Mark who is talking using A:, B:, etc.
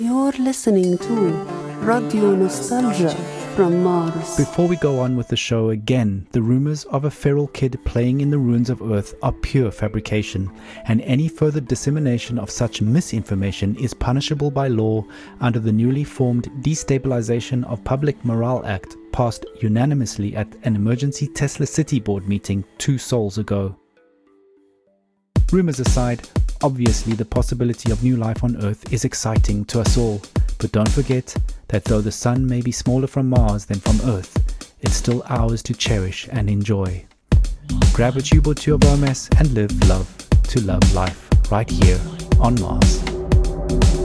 A: You're listening to Radio Nostalgia from Mars.
B: Before we go on with the show again, the rumors of a feral kid playing in the ruins of Earth are pure fabrication, and any further dissemination of such misinformation is punishable by law under the newly formed Destabilization of Public Morale Act, passed unanimously at an emergency Tesla City Board meeting 2 sols ago. Rumors aside, obviously the possibility of new life on Earth is exciting to us all, but don't forget that though the sun may be smaller from Mars than from Earth, it's still ours to cherish and enjoy. Grab a tube or two of romance and live love to love life right here on Mars.